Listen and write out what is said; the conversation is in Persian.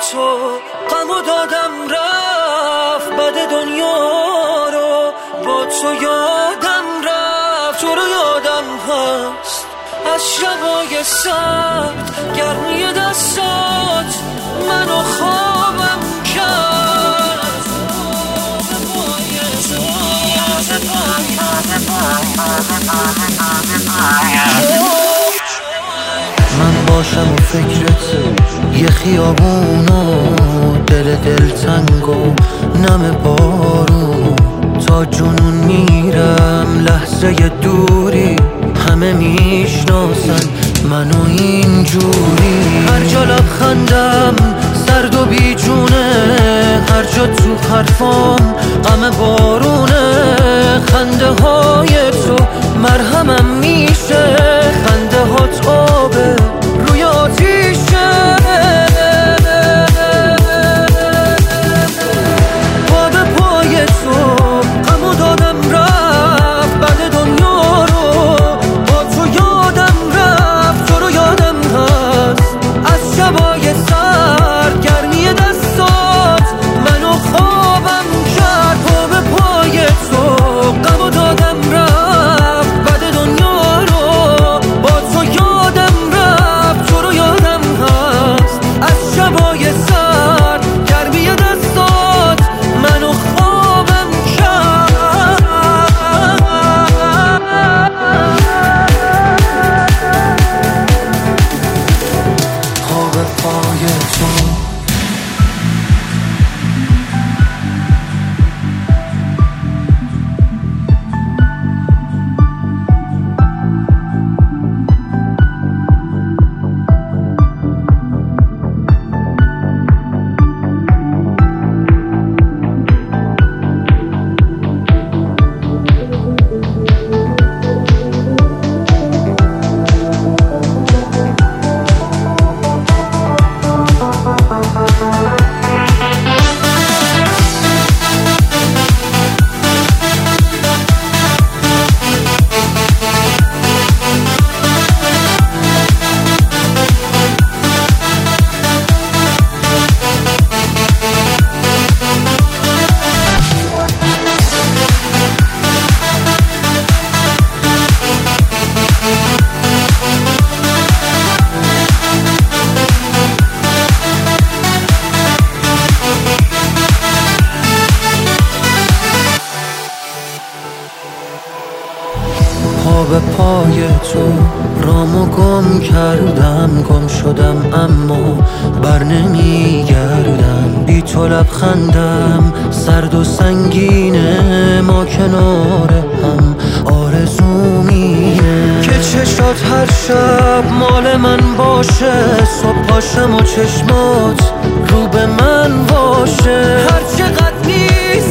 تو غمو دادم رفت، بد دنیا رو با تو یادم رفت، تو رو یادم هست از شبای سرد، گرمی دستات منو خوابم کرد. من باشم و فکرت یه خیابونو، دل دلتنگ و نم بارون، تا جنون میرم لحظه دوری، همه میشناسن منو اینجوری. هر جا لبخندم سرد و بیجونه، هر جا تو حرفام غم بارونه، خنده های تو مرهمم میشه، خنده هات آبه روی آتیشه. پا به پای تو غمو دادم رفت، بد دنیا رو با تو یادم رفت، تو رو یادم هست از شبای سرد، گرمی دستات منو خوابم کرد. پا به پای تو غمو دادم رفت، بد دنیا رو با تو یادم رفت، تو رو یادم هست از شبای سرد، گرمی دستات منو خوابم کرد. خواب پای تو پا به پای تو رامو گم کردم، گم شدم اما بر نمیگردم. بی تو لبخندم سرد و سنگینه، ما کنار هم آرزو مینه که چشات هر شب مال من باشه، صبح پاشم و چشمات رو به من باشه. هر چقدر نیست